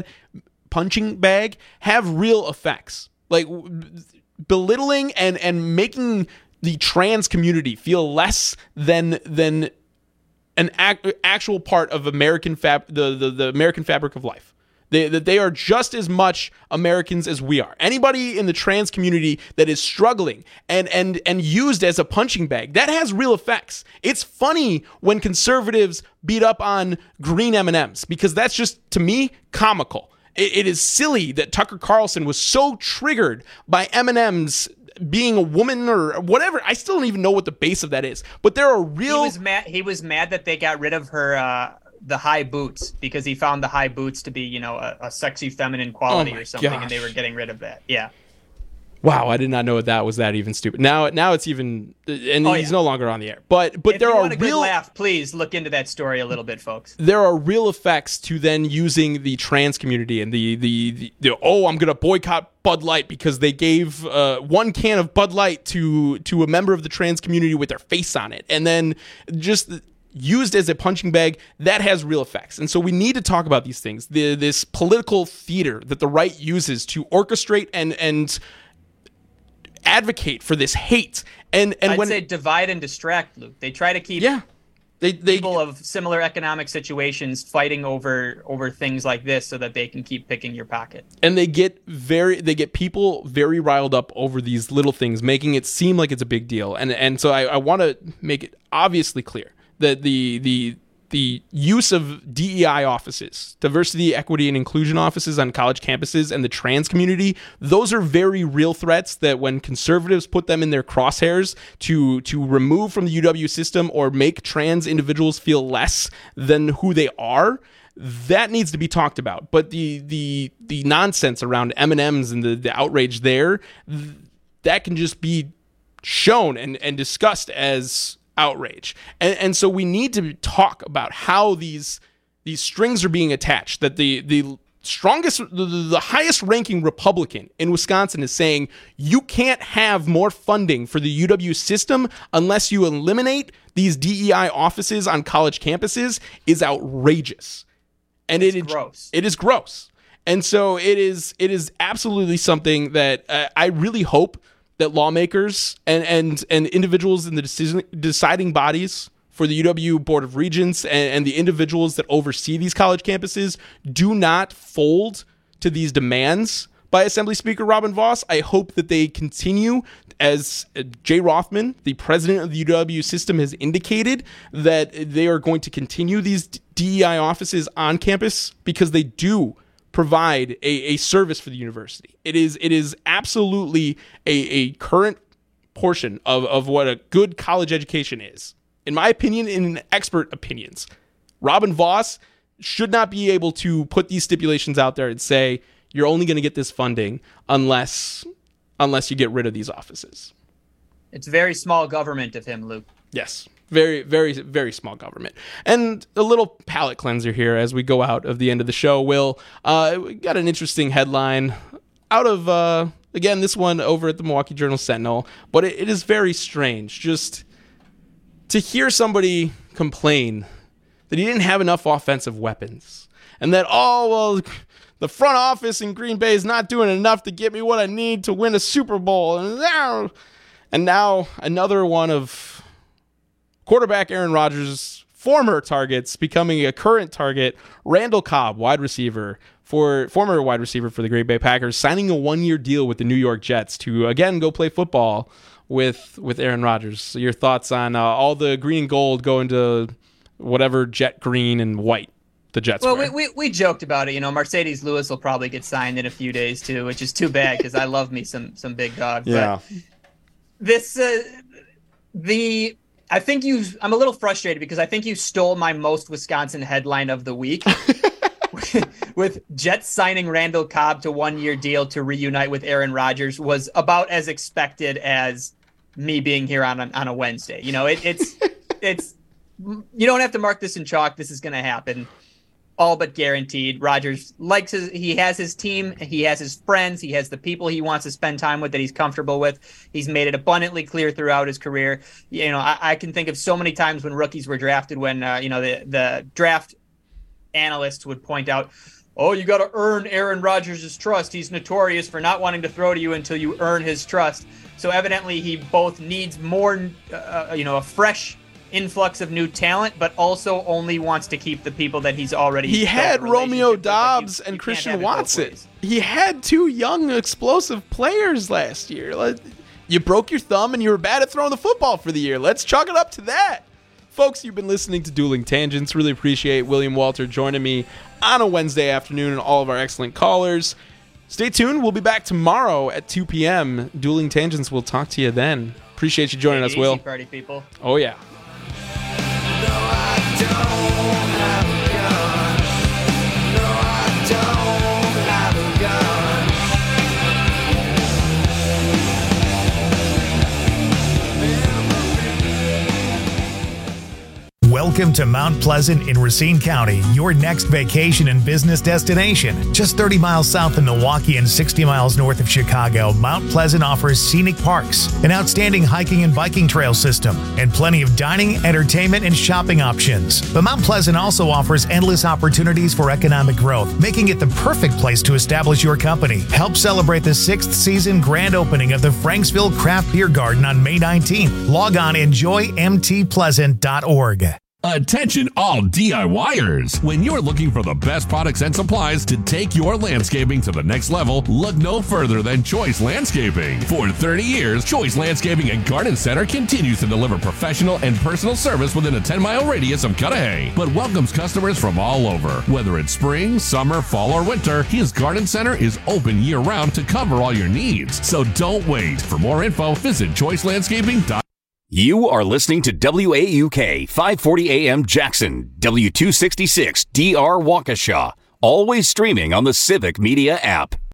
have real effects, like belittling and making the trans community feel less than an actual part of American the American fabric of life. They are just as much Americans as we are. Anybody in the trans community that is struggling and used as a punching bag, that has real effects. It's funny when conservatives beat up on green M&Ms, because that's just, to me, comical. It is silly that Tucker Carlson was so triggered by M&Ms being a woman or whatever. I still don't even know what the base of that is, but there are real. He was mad that they got rid of her the high boots, because he found the high boots to be a sexy feminine quality or something, and they were getting rid of that. Yeah. Wow, I did not know that was that even stupid. Now it's even, and he's no longer on the air. But if there you are want a good laugh, please look into that story a little bit, folks. There are real effects to then using the trans community and the I'm going to boycott Bud Light because they gave one can of Bud Light to a member of the trans community with their face on it, and then just used as a punching bag. That has real effects. And so we need to talk about these things. This political theater that the right uses to orchestrate and advocate for this hate. And I'd say divide and distract, Luke. They try to keep people of similar economic situations fighting over things like this so that they can keep picking your pocket. And they get people very riled up over these little things, making it seem like it's a big deal. And so I want to make it obviously clear that the use of DEI offices, diversity, equity, and inclusion offices on college campuses, and the trans community, those are very real threats that when conservatives put them in their crosshairs to remove from the UW system or make trans individuals feel less than who they are, that needs to be talked about. But the nonsense around M&Ms and the outrage there, that can just be shown and discussed as outrage. And so we need to talk about how these strings are being attached, that the strongest, the highest ranking Republican in Wisconsin is saying you can't have more funding for the UW system unless you eliminate these DEI offices on college campuses is outrageous. And it's gross. It is gross. And so it is absolutely something that I really hope that lawmakers and individuals in the deciding bodies for the UW Board of Regents and the individuals that oversee these college campuses do not fold to these demands by Assembly Speaker Robin Vos. I hope that they continue, as Jay Rothman, the president of the UW system, has indicated, that they are going to continue these DEI offices on campus because they do provide a service for the university. It is absolutely a current portion of what a good college education is. In my opinion, in expert opinions, Robin Vos should not be able to put these stipulations out there and say, you're only going to get this funding unless you get rid of these offices. It's very small government of him, Luke. Yes. Very, very, very small government. And a little palate cleanser here as we go out of the end of the show, Will. We got an interesting headline out of, again, this one over at the Milwaukee Journal-Sentinel, but it is very strange just to hear somebody complain that he didn't have enough offensive weapons and that, the front office in Green Bay is not doing enough to get me what I need to win a Super Bowl. And now another one of quarterback Aaron Rodgers' former targets becoming a current target. Randall Cobb, former wide receiver for the Green Bay Packers, signing a 1-year deal with the New York Jets to again go play football with Aaron Rodgers. So your thoughts on all the green and gold going to whatever jet green and white the Jets wear? Well, we joked about it. Mercedes Lewis will probably get signed in a few days too, which is too bad because I love me some big dog. Yeah. But I'm a little frustrated because I think you stole my most Wisconsin headline of the week with Jets signing Randall Cobb to 1-year deal to reunite with Aaron Rodgers was about as expected as me being here on a Wednesday. It's you don't have to mark this in chalk. This is going to happen. All but guaranteed. Rodgers he has his team, he has his friends, he has the people he wants to spend time with that he's comfortable with. He's made it abundantly clear throughout his career. I can think of so many times when rookies were drafted when the draft analysts would point out, oh, you got to earn Aaron Rodgers' trust. He's notorious for not wanting to throw to you until you earn his trust. So evidently he both needs more, a fresh influx of new talent, but also only wants to keep the people that he's already. He had Romeo Doubs and Christian Watson. He had 2 young, explosive players last year. You broke your thumb and you were bad at throwing the football for the year. Let's chalk it up to that. Folks, you've been listening to Dueling Tangents. Really appreciate William Walter joining me on a Wednesday afternoon and all of our excellent callers. Stay tuned. We'll be back tomorrow at 2 p.m. Dueling Tangents. We'll talk to you then. Appreciate you joining us, Will. Easy, party people. Oh, yeah. Welcome to Mount Pleasant in Racine County, your next vacation and business destination. Just 30 miles south of Milwaukee and 60 miles north of Chicago, Mount Pleasant offers scenic parks, an outstanding hiking and biking trail system, and plenty of dining, entertainment, and shopping options. But Mount Pleasant also offers endless opportunities for economic growth, making it the perfect place to establish your company. Help celebrate the 6th season grand opening of the Franksville Craft Beer Garden on May 19th. Log on enjoymtpleasant.org. Attention all DIYers! When you're looking for the best products and supplies to take your landscaping to the next level, look no further than Choice Landscaping. For 30 years, Choice Landscaping and Garden Center continues to deliver professional and personal service within a 10-mile radius of Cudahy, but welcomes customers from all over. Whether it's spring, summer, fall, or winter, his Garden Center is open year-round to cover all your needs. So don't wait. For more info, visit choicelandscaping.com. You are listening to WAUK 540 AM Jackson, W266 DR Waukesha, always streaming on the Civic Media app.